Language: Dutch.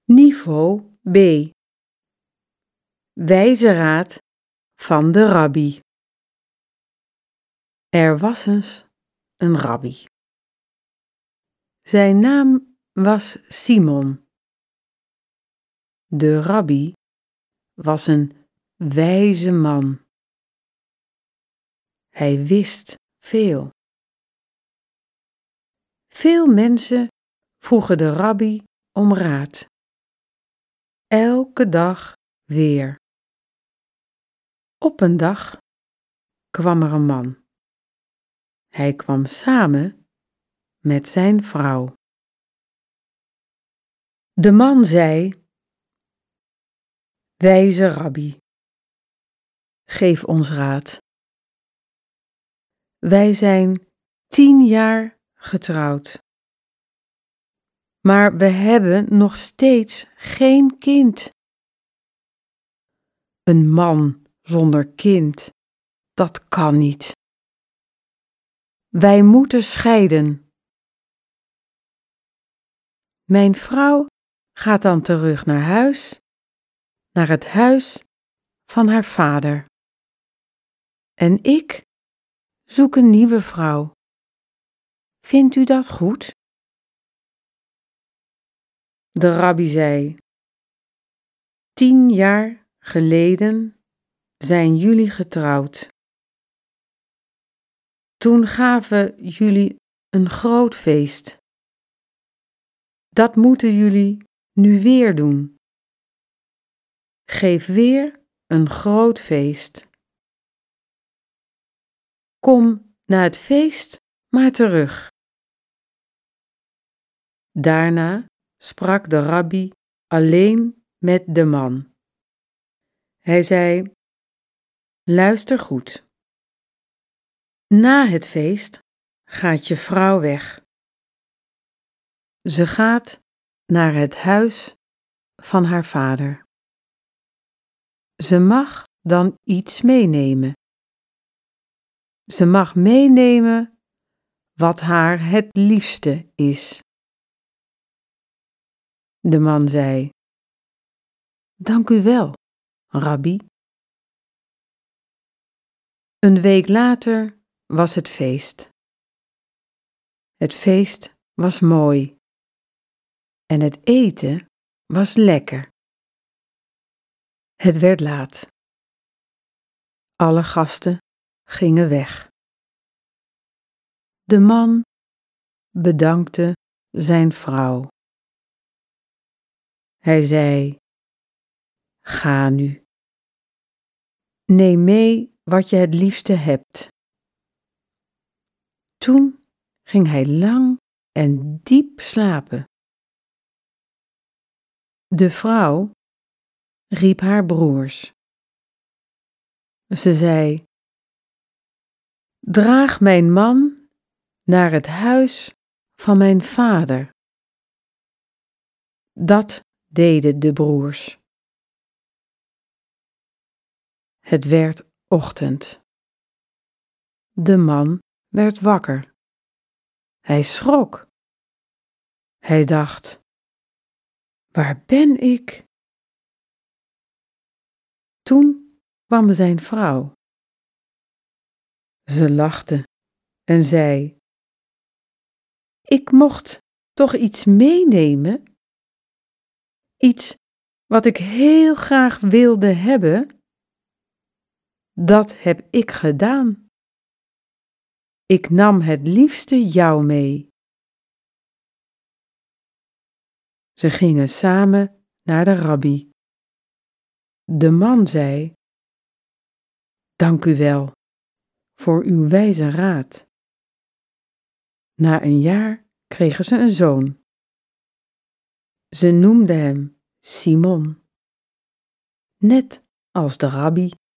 Niveau B. Wijze raad van de rabbi. Er was eens een rabbi. Zijn naam was Simon. De rabbi was een wijze man. Hij wist veel. Veel mensen vroegen de rabbi om raad. Elke dag weer. Op een dag kwam er een man. Hij kwam samen met zijn vrouw. De man zei: Wijze rabbi, geef ons raad. Wij zijn 10 jaar getrouwd. Maar we hebben nog steeds geen kind. Een man zonder kind, dat kan niet. Wij moeten scheiden. Mijn vrouw gaat dan terug naar huis, naar het huis van haar vader. En ik zoek een nieuwe vrouw. Vindt u dat goed? De rabbi zei: 10 jaar geleden zijn jullie getrouwd. Toen gaven jullie een groot feest. Dat moeten jullie nu weer doen. Geef weer een groot feest. Kom na het feest maar terug. Daarna sprak de rabbi alleen met de man. Hij zei: Luister goed. Na het feest gaat je vrouw weg. Ze gaat naar het huis van haar vader. Ze mag dan iets meenemen. Ze mag meenemen wat haar het liefste is. De man zei: Dank u wel, rabbi. Een week later was het feest. Het feest was mooi. En het eten was lekker. Het werd laat. Alle gasten gingen weg. De man bedankte zijn vrouw. Hij zei: Ga nu. Neem mee wat je het liefste hebt. Toen ging hij lang en diep slapen. De vrouw riep haar broers. Ze zei: Draag mijn man naar het huis van mijn vader. Dat deden de broers. Het werd ochtend. De man werd wakker. Hij schrok. Hij dacht: Waar ben ik? Toen kwam zijn vrouw. Ze lachte en zei: Ik mocht toch iets meenemen? Iets wat ik heel graag wilde hebben? Dat heb ik gedaan. Ik nam het liefste jou mee. Ze gingen samen naar de rabbi. De man zei: Dank u wel voor uw wijze raad. Na een jaar kregen ze een zoon. Ze noemden hem Simon, net als de rabbi.